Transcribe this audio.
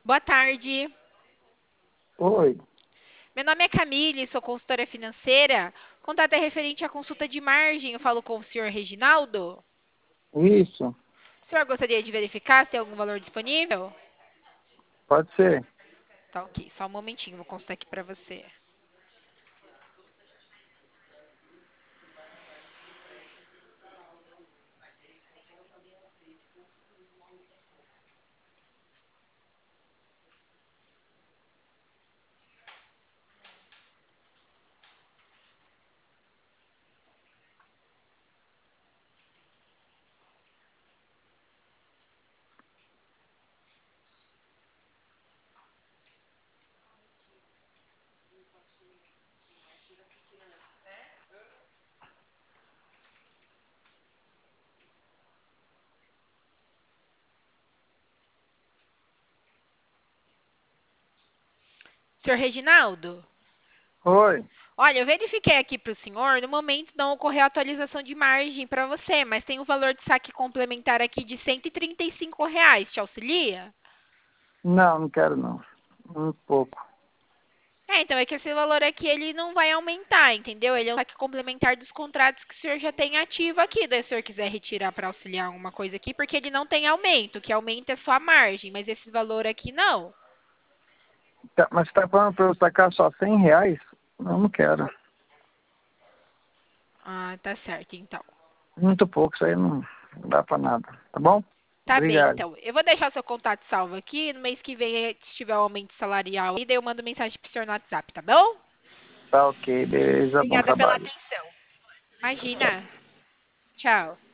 Boa tarde. Oi, Meu nome é Camille, sou consultora financeira. O contato é referente à consulta de margem. Eu falo com o senhor Reginaldo. isso, O senhor gostaria de verificar se tem algum valor disponível? pode ser. Tá ok, só um momentinho, vou consultar aqui para você. Senhor Reginaldo? Oi, Olha, eu verifiquei aqui para o senhor, no momento não ocorreu atualização de margem para você, mas tem um valor de saque complementar aqui de R$ 135. Te auxilia? não quero não. Muito pouco. Então é que esse valor aqui ele não vai aumentar, entendeu? Ele é um saque complementar dos contratos que o senhor já tem ativo aqui. Daí, se o senhor quiser retirar para auxiliar alguma coisa aqui, porque ele não tem aumento, o que aumenta é só a margem, mas esse valor aqui não. Mas você tá falando para eu sacar só R$ 100? Não quero. Ah, tá certo, então. Muito pouco, isso aí não dá para nada. Tá bom? Tá bem, Obrigado. então. Eu vou deixar seu contato salvo aqui. No mês que vem, se tiver um aumento salarial aí, daí eu mando mensagem pro senhor no WhatsApp, tá bom? Tá ok, beleza, bom Obrigada pela trabalho. atenção. Imagina. Tchau.